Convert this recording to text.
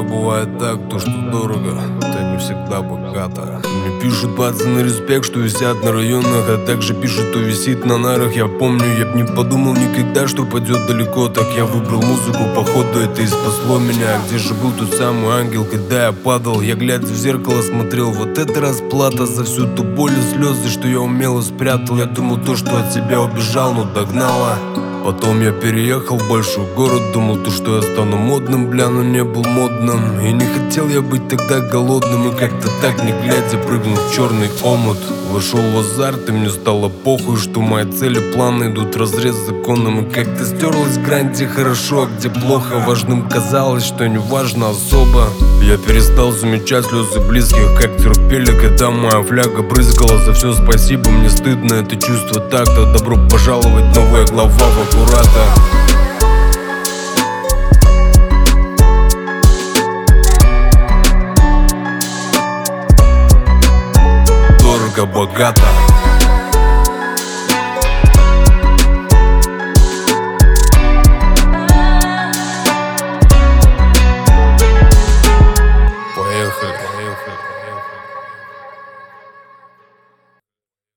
Иногда бывает так, то что дорого, это не всегда богато. Мне пишут пацаны респект, что висят на районах, а также пишут, кто висит на нарах. Я помню, я б не подумал никогда, что пойдет далеко. Так я выбрал музыку, походу это и спасло меня. Где же был тот самый ангел, когда я падал? Я, глядя в зеркало, смотрел, вот это расплата за всю ту боль и слезы, что я умело спрятал. Я думал, то, что от тебя убежал, но догнала. Потом я переехал в большой город, думал, то, что я стану модным, бля, но не был модным. И не хотел я быть тогда голодным, и как-то так, не глядя, прыгнул в черный омут. Вошел в азарт, и мне стало похуй, что мои цели, планы идут вразрез с законом. И как-то стерлась грань, где хорошо, а где плохо. Важным казалось, что не важно особо. Я перестал замечать слезы близких, как терпели, когда моя фляга брызгала. За все спасибо, мне стыдно это чувство так-то. Добро пожаловать, новая глава в аккурата. Дорого, богато.